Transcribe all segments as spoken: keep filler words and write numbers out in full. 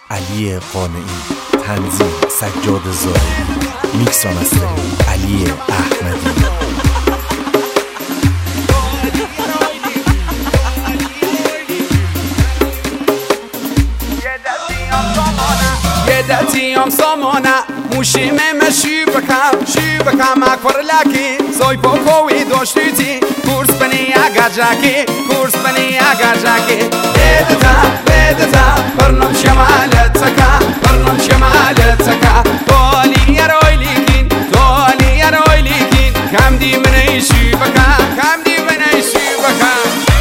علی قانعی، تنظیم سجاد زاهدی، میکس و مسترینگ علی احمدی. دتيام صمونا موشي ما شيبكا شيبكا ما كورلاكي زوي بوكوي دوشتي كورس بني اگاجاكي كورس بني اگاجاكي بدتا بدتا برنم شمالتكا برنم شمالتكا تولي يا رويليكين تولي يا رويليكين كم دي من شيبكا كم دي من شيبكا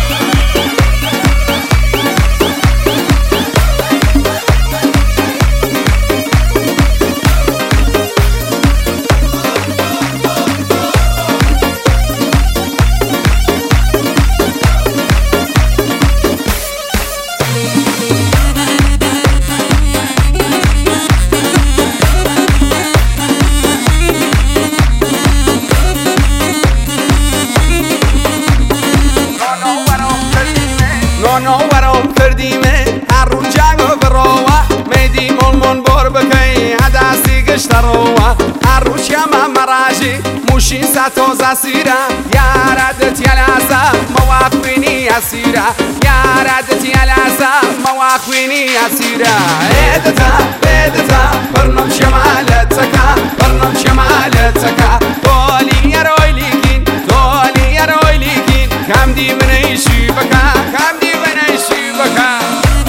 نو ورام کردیمه هر رو جنگ براوه میدی مون بار بکی هدستی گشتروه هر رو شما مراجی موشی ساتو زسیره یاردت یلازا مواقفینی اسیره یاردت یلازا مواقفینی اسیره ادتا ادتا برنم شمالتکا برنم شمالتکا تولی یرویلیکین تولی یرویلیکین کم دی منیشی بکا کم دی بکا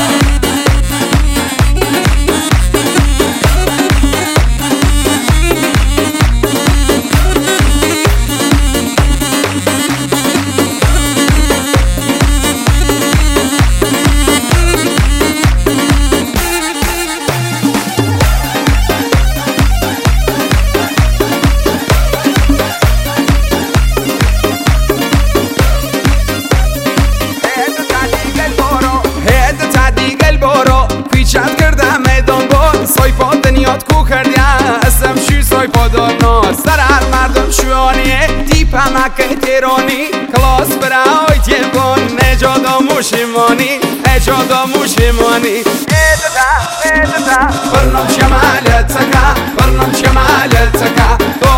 چند کردم میدان بود سای پا دنیات کو کردیم اسم شو سای پا دارنا سر هر مردم شوانیه دیپ همکه تیرانی کلاس برای تیبون نجادا موشیمانی نجادا موشیمانی ایدتا ایدتا برنم شمالتکا برنم شمالتکا